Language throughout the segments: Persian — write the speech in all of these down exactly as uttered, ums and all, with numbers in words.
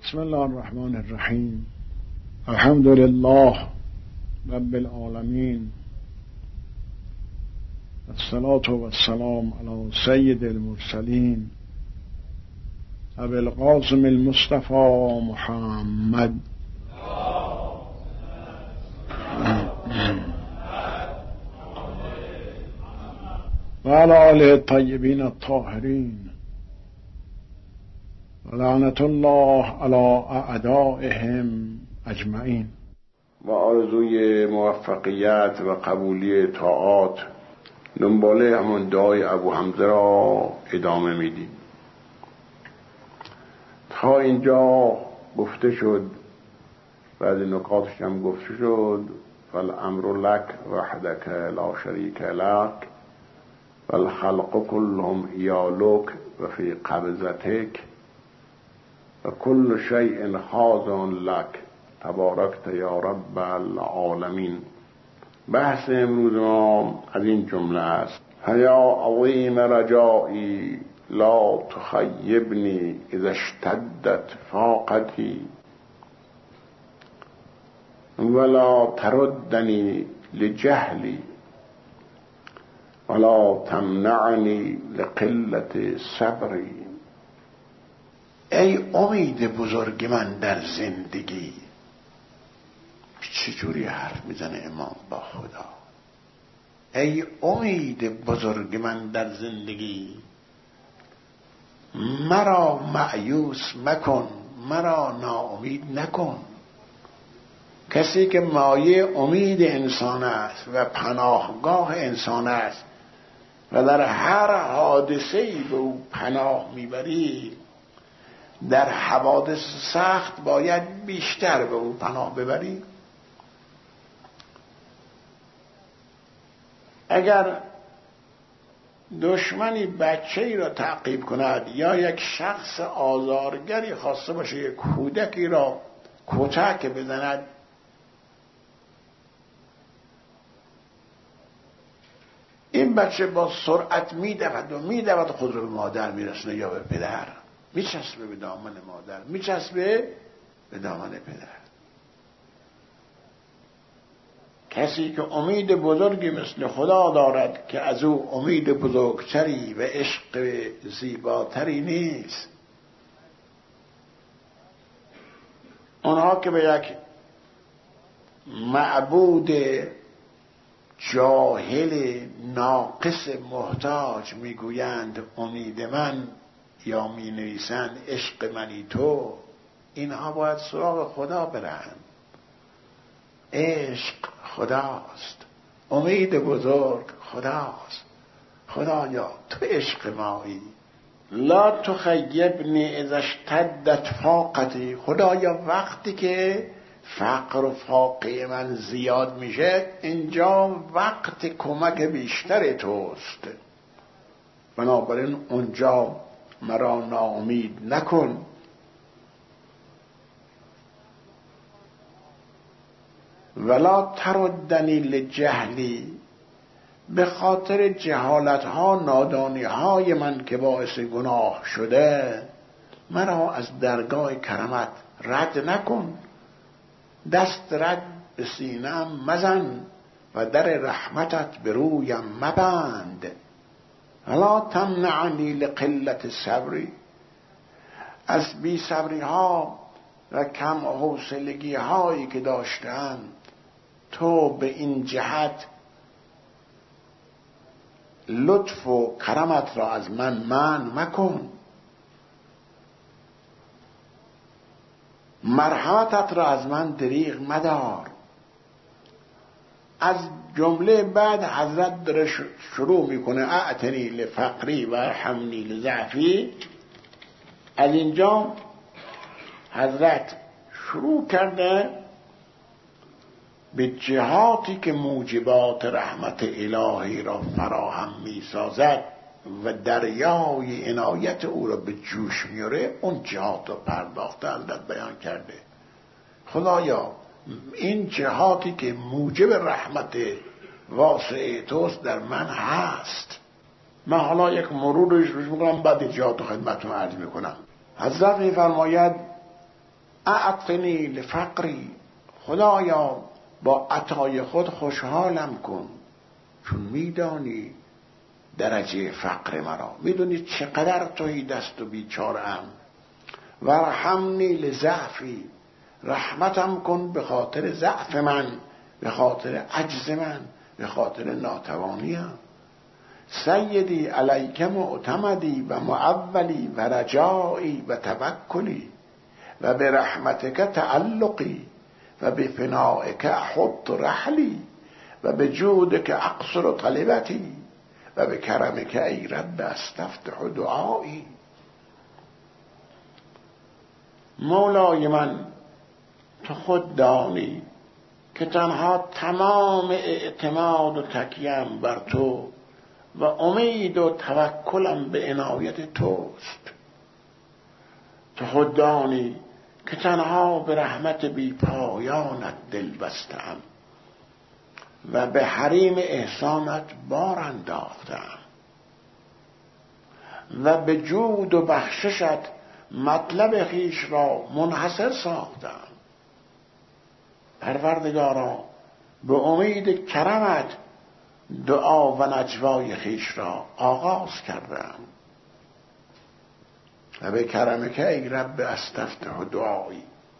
بسم الله الرحمن الرحیم. الحمد لله رب العالمین، الصلاة والسلام علی سید المرسلین ابی القاسم المصطفى محمد و علی آله الطیبین الطاهرین و لعنت الله علی اعدائهم اجمعین. و آرزوی موفقیت و قبولی طاعات دنباله همون دعای ابو حمزه را ادامه میدیم. تا اینجا گفته شد، بعد نکاتش هم گفته شد، فالامر لک وحدک لا شریک لک والخلق كلهم ایالک و فی قبضتک و کل شیء خاضع لک تبارکت یا رب العالمین. بحث امروز ما از این جمله است: هیا عظیم رجائی لا تخیبنی اذا اشتدت فاقتی ولا تردنی لجهلی ولا تمنعنی لقلت صبری. ای امید بزرگ من در زندگی. چجوری حرف میزنه امام با خدا؟ ای امید بزرگ من در زندگی، مرا مأیوس مکن، مرا ناامید نکن. کسی که مایه امید انسان است و پناهگاه انسان است و در هر حادثه‌ای به او پناه میبری، در حوادث سخت باید بیشتر به او پناه ببری. اگر دشمنی بچه‌ای را تعقیب کند یا یک شخص آزارگری خواسته باشه یک کودکی را کتک بزند، این بچه با سرعت میدود و میدود خود را به مادر میرسونه یا به پدر، میچسبه به دامن مادر، میچسبه به دامن پدر. کسی که امید بزرگی مثل خدا دارد که از او امید بزرگتری و عشق زیباتری نیست. آنها که به یک معبود جاهل ناقص محتاج میگویند امید من، یا می نویسند عشق منی تو، اینها باید سراغ خدا برند. عشق خداست، امید بزرگ خداست. خدایا تو عشق مایی. لا تخیبنی اذا اشتدت فاقتی. خدایا وقتی که فقر و فاقه من زیاد میشه، اینجا وقت کمک بیشتر توست، بنابراین اونجا مرا ناامید نکن. ولا تردنی لجهلی. به خاطر جهالت ها، نادانی های من که باعث گناه شده، مرا از درگاه کرمت رد نکن. دست رد به سینه‌ام مزن و در رحمتت به رویم مبند. ولا تمنعنی لقلت صبری. از بی صبری ها و کم حوصلگی هایی که داشتم، تو به این جهت لطف و کرمت را از من منع مکن. مرحمتت را از من دریغ مدار. از جمله بعد حضرت داره شروع میکنه اعتنی لفقری و ارحمنی لضعفی. از اینجا حضرت شروع کرده به جهاتی که موجبات رحمت الهی را فراهم میسازد و دریای عنایت او را به جوش میاره. اون جهات را پرداخته حضرت بیان کرده. خدایا این جهاتی که موجب رحمت واسع توست در من هست. من حالا یک مرور روش روش میکنم، بعد جهات خدمتتون عرض میکنم. حضرت میفرماید اعطنی لفقری، خدایا با عطای خود خوشحالم کن، چون میدانی درجه فقر مرا، میدونی چقدر توهی دست و بیچاره‌ام. ورحمنی لضعفی، رحمتم کن به خاطر ضعف من، به خاطر عجز من، به خاطر ناتوانیم. سیدی علیک معتمدی و معولی و رجایی و توکلی و به رحمتک تعلقی و به فنائک احط رحلی و به جودک اقصر طلبتی و به کرمک ای رب استفتح دعایی. مولای من، تو خود دانی که تنها تمام اعتماد و تکیم بر تو و امید و توکلم به عنایت توست. تو خود دانی که تنها به رحمت بی پایانت دل بستم و به حریم احسانت بار انداختم و به جود و بخششت مطلب خیش را منحصر ساختم. پروردگارا، به امید کرمت دعا و نجوای خیش را آغاز کردم و به کرمک ای رب استفتح دعایی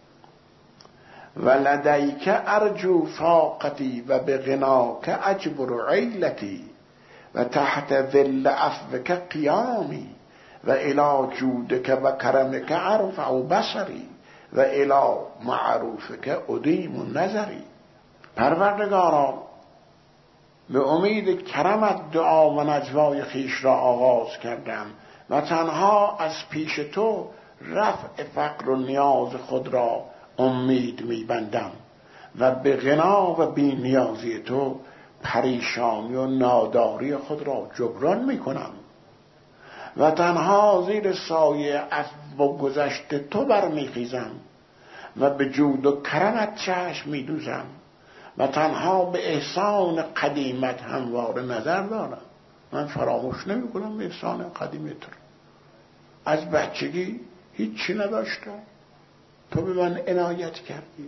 و لدیک ارجو فاقتی و به غناک اجبر عیلتی و تحت ظل عفوک قیامی و الی جودک و کرمک ارفع بصری و الی معروفک ادیم نظری. پروردگارا، به امید کرمت دعا و نجوای خیش را آغاز کردم و تنها از پیش تو رفع فقر و نیاز خود را امید میبندم و به غنا و بی نیازی تو پریشانی و ناداری خود را جبران میکنم و تنها زیر سایه عفو و گذشت تو برمیخیزم و به جود و کرمت چشم میدوزم و تنها به احسان قدیمت همواره نظر دارم. من فراموش نمی کنم احسان قدیمت رو. از بچگی هیچی نداشتم، تو به من عنایت کردی،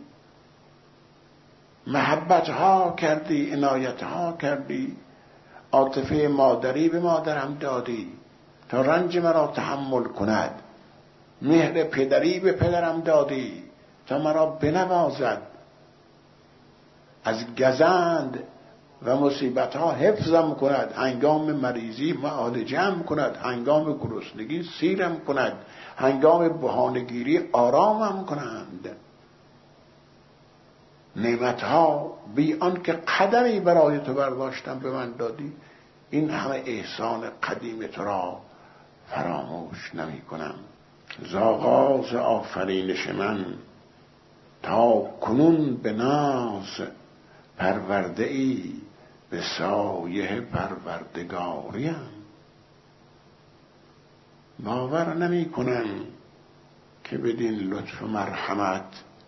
محبت ها کردی، عنایت ها کردی، عاطفه مادری به مادرم دادی تا رنج مرا تحمل کند، مهر پدری به پدرم دادی تا مرا بنوازد، از گزند و مصیبت ها حفظم کند، هنگام مریضی معالجم کند، هنگام گرسنگی سیرم کند، هنگام بهانه‌گیری آرامم کنند. نعمت ها بی آن که قدمی برای تو برداشتم به من دادی. این همه احسان قدیم تو را فراموش نمی کنم. ز آغاز آفرینش من تا کنون به ناز پرورده ای به سایه پروردگاریم. باور نمی کنم که بدین لطف و مرحمت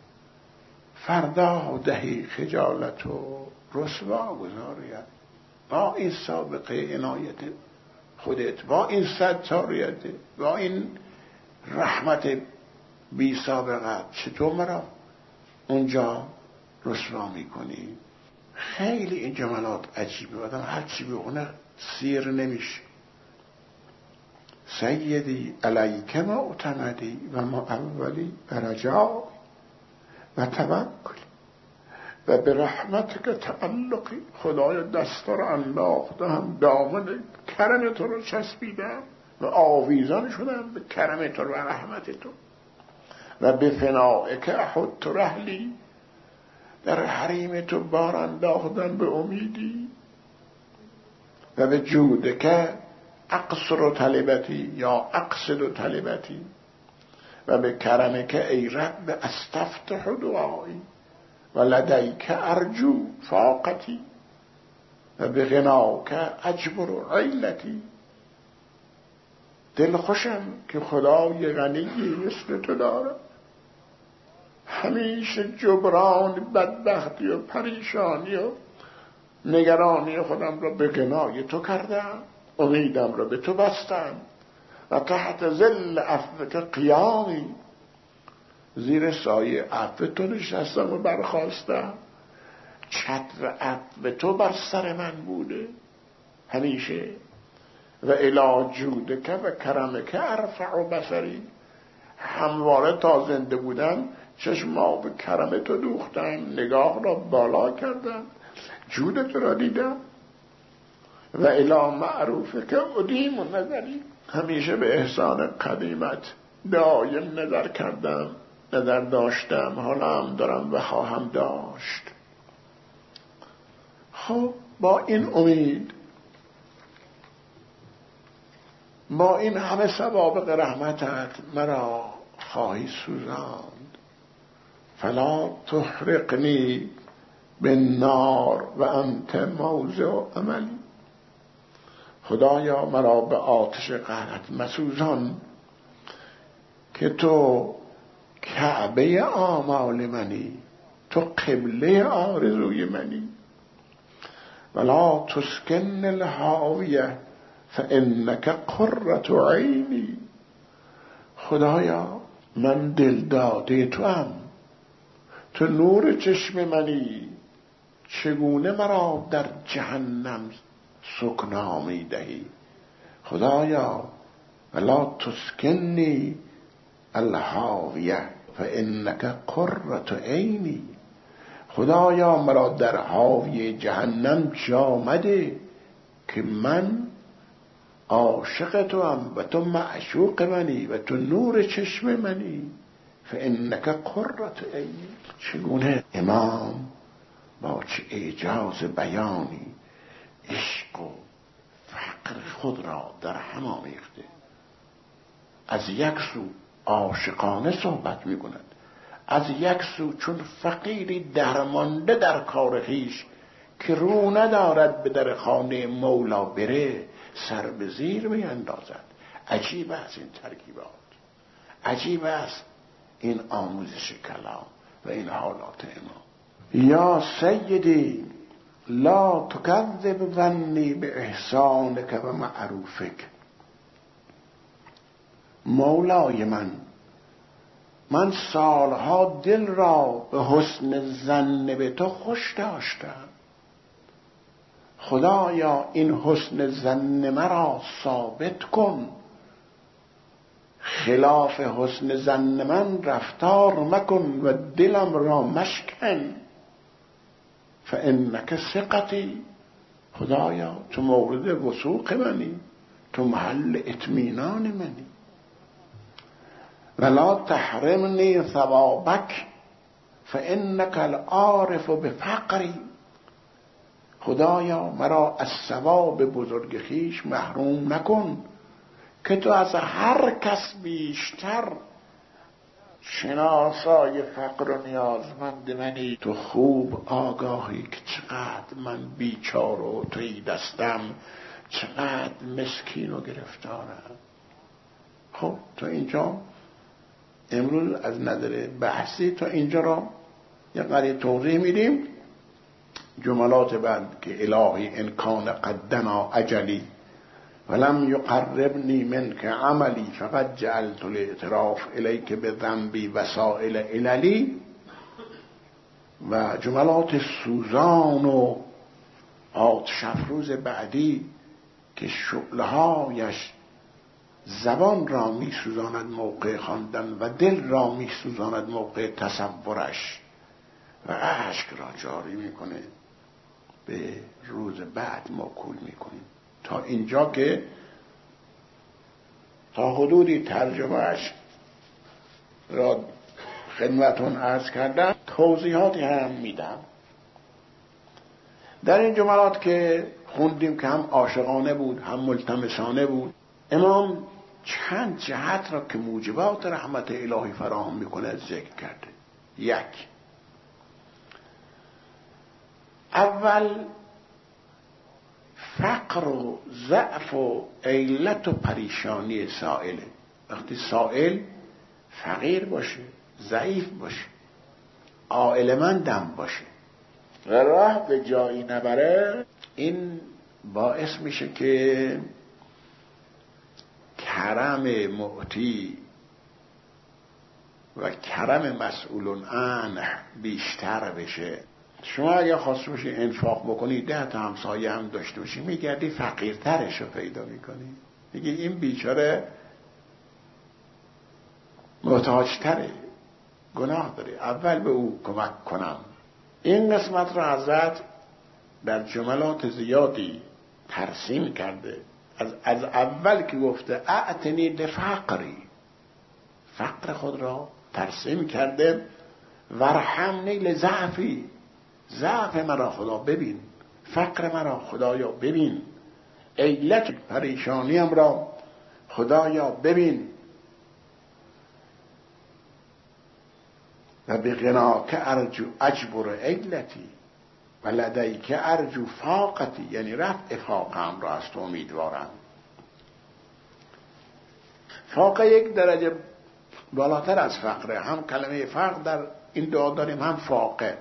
فردا دهی خجالت و رسوا گذارید. با این سابقه عنایت خودت، با این ستاریت، با این رحمت بی سابقت، چطور مرا اونجا رسوا میکنی؟ خیلی این جملات عجیبه، آدم هر چی بخونه سیر نمیشه. سیدی علیک معتمدی و معولی و رجا و توکلی و به رحمتک تعلقی. خدایا دستا رو انداختم، دامن کرم تو رو چسبیدم و آویزان شدم به کرم تو و رحمت تو و به فنائک احط رحلی، در حریم تو بار انداختم به امیدی و به جودک اقصر طلبتی یا اقصد طلبتی و به کرمک ای رب استفتح دعایی و لدیک ارجو فاقتی و به غناک اجبر عیلتی. دل خوشم که خدای غنی مثل تو دارم. همیشه جبران بدبختی و پریشانی و نگرانی خودم را به غنای تو کردم، امیدم را به تو بستم و تحت ظل عفوک قیامی، زیر سایه عفو تو نشستم و برخواستم، چتر عفو تو بر سر من بوده همیشه. و الی جودک و کرمک ارفع بصری، همواره تا زنده بودم چشما به کرم تو دوختم، نگاه را بالا کردم، جودت را دیدم. و الی معروفک ادیم و نظری، همیشه به احسان قدیمت دایم نظر کردم، نظر داشتم، حالا هم دارم و خواهم داشت. خب با این امید، با این همه سوابق رحمتت مرا خواهی سوزاند. فلا تحرقنی بالنار و انت موضع عملی، خدایا مرا به آتش قهرت مسوزان که تو کعبه آمال منی، تو قبله آرزوی منی. ولا تسکن الهاویه فانک قرة عینی، خدایا من دل داده تو ام، تو نور چشم منی، چگونه مرا در جهنم سکنا می دهی. خدایا ولا تسکنی الهاویه فانک قرة عینی، خدایا مرا در حاوی جهنم جا مده که من عاشق تو ام و تو معشوق منی و تو نور چشم منی. فانک قرة عینی. چگونه امام با چه اعجاز بیانی عشق و فقر خود را در هم آمیخته. از یک سو عاشقانه صحبت می کند، از یک سو چون فقیری درمانده در کار خویش که رو ندارد به در خانه مولا بره سر به زیر می اندازد. عجیب است این ترکیبات، عجیب است این آموزش کلام و این حالات امام. یا سیدی لا تکذب ظنی به احسانک و معروفک، مولای من من سالها دل را به حسن ظن به تو خوش داشتم، خدایا این حسن ظن مرا ثابت کن، خلاف حسن ظن من رفتار مکن و دلم را مشکن. فانک ثقتی، خدایا تو مورد وثوق منی، تو محل اطمینان منی. ولا تحرمنی ثوابک فانک العارف بفقری، خدایا مرا از ثواب بزرگ خویش محروم نکن که تو از هر کس بیشتر شناسای فقر و نیازمند منی. تو خوب آگاهی که چقدر من بیچاره و توی دستم، چقدر مسکین و گرفتارم. خب تا اینجا امروز از نظر بحثی تا اینجا را یک قدری توضیح میدیم. جملات بعد که الهی ان کان قدنا اجلی ولم یقربنی منک عملی فقد جعلت الاعتراف الیک بذنبی وسائل عللی، و جملات سوزان و آتش افروز بعدی که شعله‌هایش زبان را می سوزاند موقع خواندن و دل را می سوزاند موقع تصورش و اشک را جاری میکنه، به روز بعد موکول میکنیم. تا اینجا که تا حدودی ترجمهش را خدمتون عرض کردم، توضیحاتی هم میدم. در این جملات که خوندیم که هم عاشقانه بود هم ملتمسانه بود، امام چند جهت را که موجبات رحمت الهی فراهم میکنه ذکر کرده. یک، اول فقر و ضعف و عیلت و پریشانی سائله. وقتی سائل فقیر باشه، ضعیف باشه، عائلمندم باشه و راه به جایی نبره، این باعث میشه که کرم معطی و کرم مسئولون عنه بیشتر بشه. شما اگه خواست باشی انفاق بکنی ده تا همسایه هم داشته باشی میگردی فقیرترش رو پیدا میکنی، میگی این بیچاره محتاجتره، گناه داره، اول به او کمک کنم. این قسمت رو حضرت در جملات زیادی ترسیم کرده. از, از اول که گفته اعتنی لفقری، فقر خود را ترسیم کرده. ورحمنی لضعفی، ضعف مرا خدا ببین، فقر مرا خدایا ببین، علت پریشانیم را خدایا ببین. و به غناک ارجو اجبر علتی و لدیک ارجو فاقتی، یعنی رفع فاقم را از تو امیدوارم. فاقه یک درجه بالاتر از فقره. هم کلمه فقر در این دعا داریم، هم فاقه.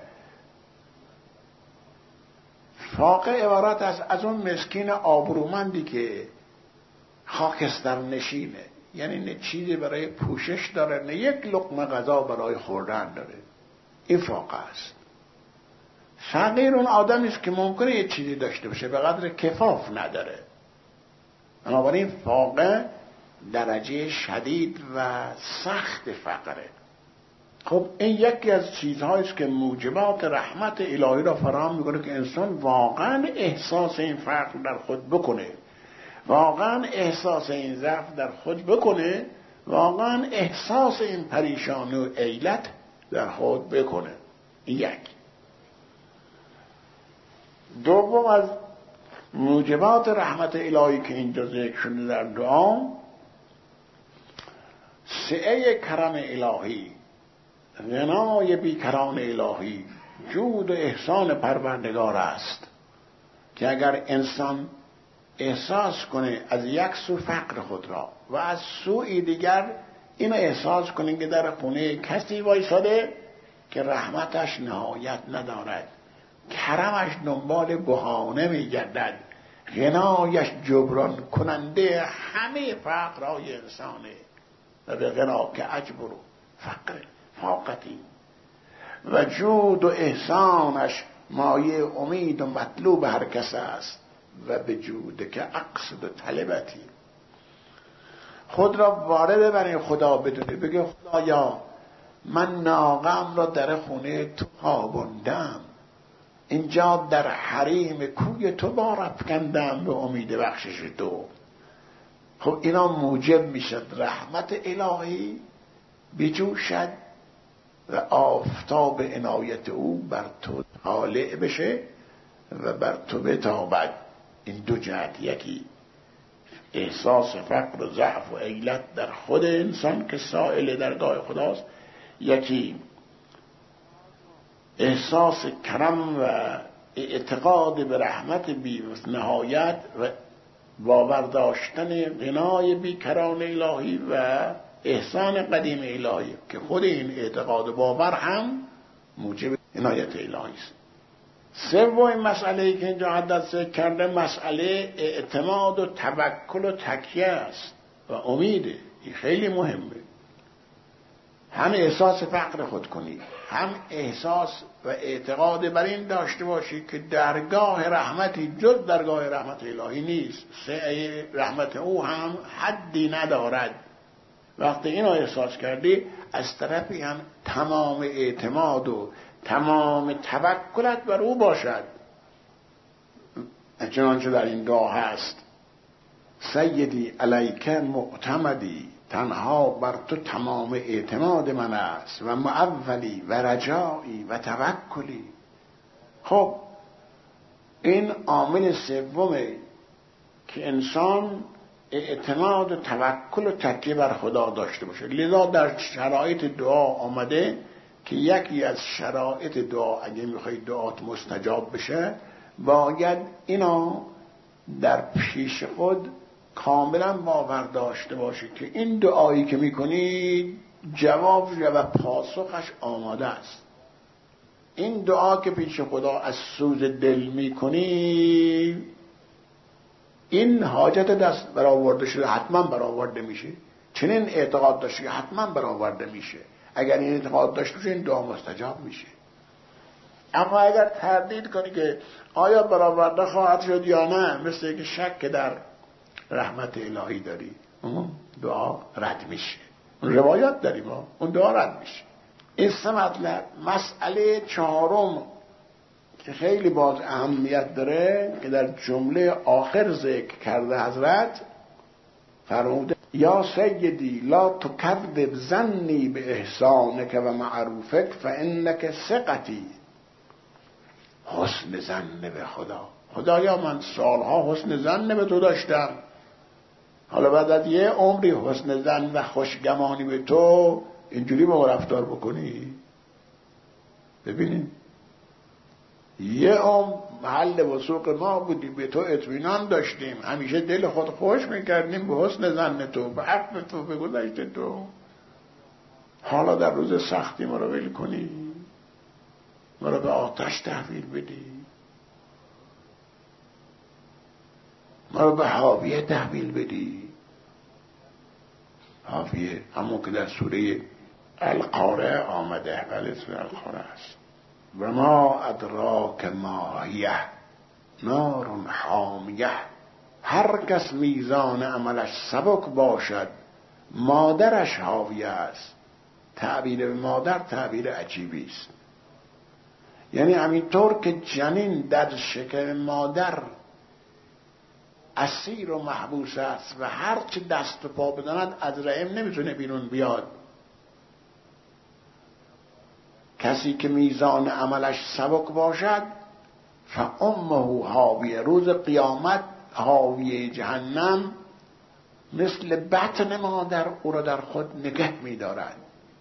فاقه عبارت است از اون مسکین آبرومندی که خاکستر نشینه، یعنی نه چیزی برای پوشش داره نه یک لقمه غذا برای خوردن داره. این فاقه است. فقیر اون آدمی است که ممکنه یه چیزی داشته باشه به قدر کفاف نداره. بنابراین فاقه درجه شدید و سخت فقره. خب این یکی از چیزهایی است که موجبات رحمت الهی را فراهم میکنه که انسان واقعا احساس این فقر در خود بکنه، واقعا احساس این ضعف در خود بکنه، واقعا احساس این پریشانی و عیلت در خود بکنه. این یک. دوم از موجبات رحمت الهی که اینجا ذکر شده در دعا، سعه کرم الهی، غنای بیکران الهی، جود و احسان پروردگار است که اگر انسان احساس کنه از یک سو فقر خود را و از سوی دیگر اینو احساس کنه که در خونه کسی وایساده که رحمتش نهایت ندارد، کرمش دنبال بهانه میگردد، غنایش جبران کننده همه فقرهای انسانه. و به غنا که اجبر فقر فاقتی و جود و احسانش مایه امید و مطلوب هر کس است. و به جود که اقصد و طلبتی، خود را وارد برای خدا بدونه، بگه خدایا من ناقم را در خونه تو خواباندم، اینجا در حریم کوی تو بار افکندم به امید بخشش تو. خب اینا موجب میشد رحمت الهی بجوشد و آفتاب عنایت او بر تو طالع بشه و بر تو بتابد. این دو جهت، یکی احساس فقر و ضعف و عیلت در خود انسان که سائل درگاه خداست، یکی احساس کرم و اعتقاد به رحمت بی نهایت و باور داشتن غنای بیکران الهی و احسان قدیم الهی که خود این اعتقاد و باور هم موجب عنایت الهی است. سومین مسئله‌ای که اینجا حضرت ذکر کرده مسئله اعتماد و توکل و تکیه است و امیده. این خیلی مهمه. هم احساس فقر خود کنی، هم احساس و اعتقاد بر این داشته باشی که درگاه رحمتی جز درگاه رحمت الهی نیست، سعه رحمت او هم حدی ندارد. وقتی اینو احساس کردی از طرفی هم تمام اعتماد و تمام توکلت بر او باشد. چنانچه در این دعا هست سیدی علیک معتمدی، تنها بر تو تمام اعتماد من است و معولی و رجایی و توکلی. خب این عامل سومه که انسان اعتماد و توکل و تکیه بر خدا داشته باشه. لذا در شرایط دعا آمده که یکی از شرایط دعا اگه میخوای دعات مستجاب بشه باید اینا در پیش خود کاملا باور داشته باشی که این دعایی که میکنی جواب و پاسخش آماده است. این دعا که پیش خدا از سوز دل میکنی این حاجت دست برآورده شده حتما برآورده میشه. چنین اعتقاد داشتی که حتما برآورده میشه. اگر این اعتقاد داشته باشه این دعا مستجاب میشه. اما اگر تردید کنی که آیا برآورده خواهد شد یا نه، مثل اینکه شک در رحمت الهی داری، اون دعا رد میشه. روایت داریم ما، اون دعا رد میشه. این سه مطلب. مسئله چهارم که خیلی باز اهمیت داره که در جمله آخر ذکر کرده حضرت، فرموده یا سیدی لا تکذب ظنی به احسانک و معروفک فانک ثقتی. حسن ظن به خدا. خدایا من سالها حسن ظن به تو داشتم، حالا بعد از یه عمری حسن ظن و خوشگمانی به تو اینجوری با ما رفتار بکنی؟ ببینید یه عمر محل وثوق ما بودیم، به تو اطمینان داشتیم، همیشه دل خود خوش میکردیم به حسن ظن تو، به عفو تو، به گذشت تو. حالا در روز سختی ما رو ول کنی، ما رو به آتش تحویل بدی، ما رو به حاویه تحویل بدی. حاویه همون که در سوره القارعه آمده، ولی سوره القارعه است. و ما ادراک ما هیه نار حامیه. هر کس میزان عملش سبک باشد مادرش حاویه است. تعبیر به مادر تعبیر عجیبی است. یعنی همینطور که جنین در شکم مادر اسیر و محبوس است و هر چی دست و پا بداند از رحم نمیتونه بیرون بیاد، کسی که میزان عملش سبک باشد فامه حاویه، روز قیامت حاویه جهنم مثل بطن مادر او را در خود نگه می‌دارد،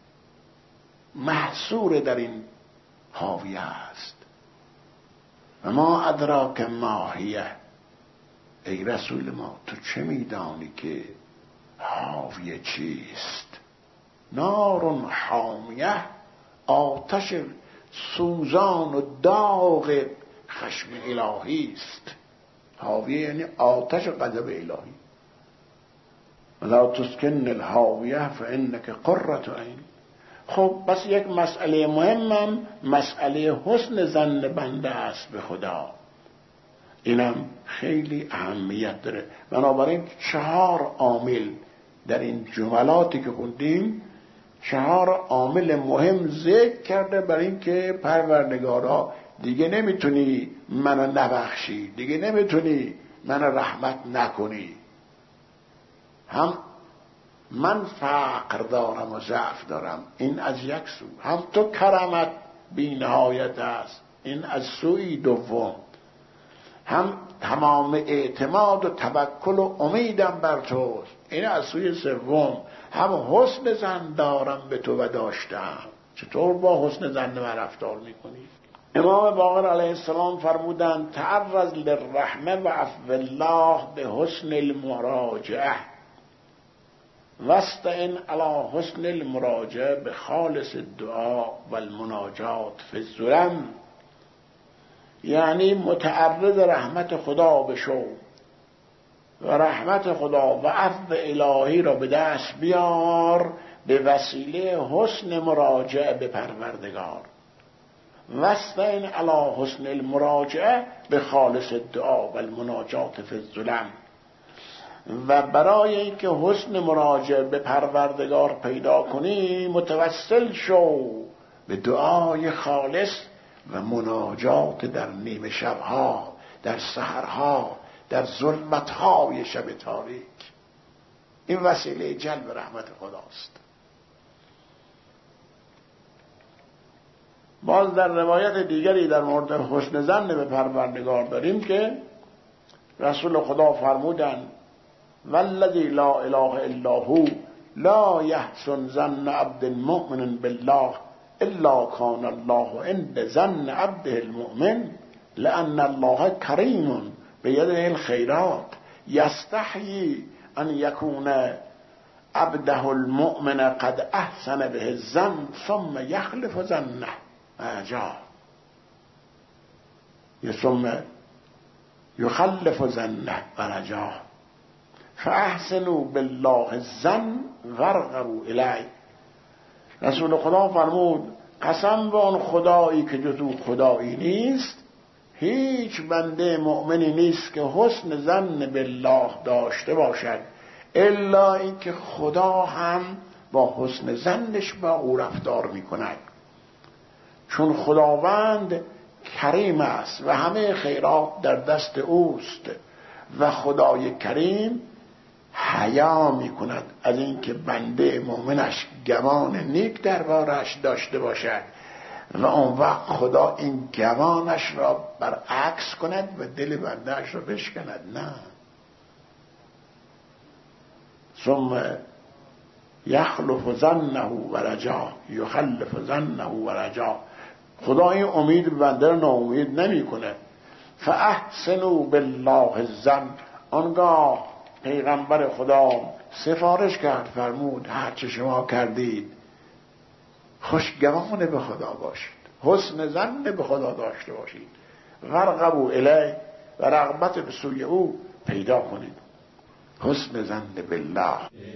محصور در این حاویه است. و ما ادراک ما هیه. ای رسول ما تو چه میدانی که حاویه چیست؟ نار حامیه، آتش سوزان و داغ خشم الهی است. حاویه یعنی آتش غضب الهی. ولا تسکن الحاویه فانک قرة عین. خب بس یک مسئله مهمم مسئله حسن ظن بنده است به خدا، اینم خیلی اهمیت داره. بنابراین چهار عامل در این جملاتی که خوندیم، چهار عامل مهم ذکر کرده برای اینکه پروردگارا دیگه نمیتونی منو نبخشی، دیگه نمیتونی منو رحمت نکنی. هم من فقر دارم و ضعف دارم، این از یک سو، هم تو کرمت بی نهایت است، این از سوی دوم، هم تمام اعتماد و توکل و امیدم بر توست، این از سوی سوم، هم حسن ظن دارم به تو و داشتم. چطور با حسن ظن من رفتار میکنی؟ امام باقر علیه السلام فرمودند تعرض للرحمه و عفو الله به حسن المراجعه واستعن علی حسن المراجعه به خالص الدعا و المناجات فی الظلم. یعنی متعرض رحمت خدا بشو و رحمت خدا و عفو الهی را به دست بیار به وسیله حسن مراجعه به پروردگار. واستعن علی حسن المراجعه به خالص الدعا و المناجات فی الظلم. و برای اینکه حسن مراجعه به پروردگار پیدا کنی متوسل شو به دعای خالص و مناجات در نیمه شبها، در سحرها، در ظلمتهای شب تاریک. این وسیله جلب رحمت خداست. باز در روایت دیگری در مورد حسن ظن به پروردگار داریم که رسول خدا فرمودند والذی لا اله الا هو لا یحسن ظن عبد مؤمن بالله الا کان الله عند ظن عبده المؤمن لان الله کریم بیده الخیرات یستحیی ان یکون عبده المؤمن قد احسن به الظن ثم یخلف ظنه اجا ثم یخلف ظنه ورجا فاحسنوا بالله الظن وارغبوا الیه. رسول خدا فرمود قسم به آن خدایی که جز او خدایی نیست، هیچ بنده مؤمنی نیست که حسن ظن بالله داشته باشد الا اینکه خدا هم با حسن ظنش با او رفتار میکند. چون خداوند کریم است و همه خیرات در دست اوست و خدای کریم حیا میکند از اینکه بنده مؤمنش گمان نیک دربارش داشته باشد و اون وقت خدا این گمانش را برعکس کند و دل بندهش را بشکند. نه، ثم یخلف ظنه و رجا یخلف ظنه و رجا. خدا این امید بنده را ناامید نمی کنه. فاحسنوا بالله الظن. آنگاه پیغمبر خدا سفارش کرد، فرمود هرچه شما کردید خوشگمان به خدا باشید، حسن ظن به خدا داشته باشید، ورغبوا الیه و رغبت به سوی او پیدا کنید. حسن ظن بالله.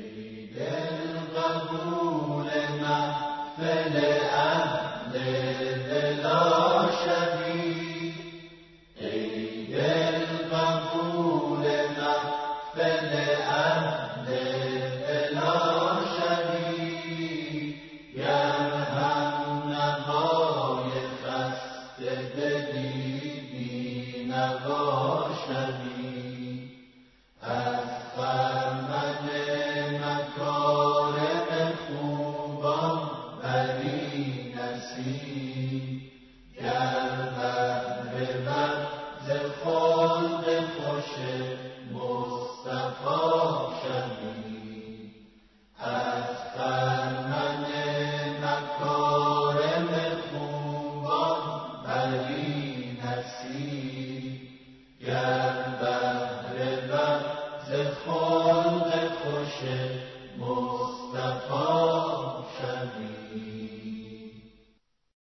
قبول محفل اهل بلا شبیه، ای دل قبول محفل اهل بلا شبیه، گر هم نوای خسته دلی بی نوا شوی، از خرمن مکارم خوبان بری نصیب، گر بهر بر ز خلق خوش مصطفی شوی، از خرمن مکارم خوبان بری نصیب، گر بهر بر ز خلق خوش مصطفی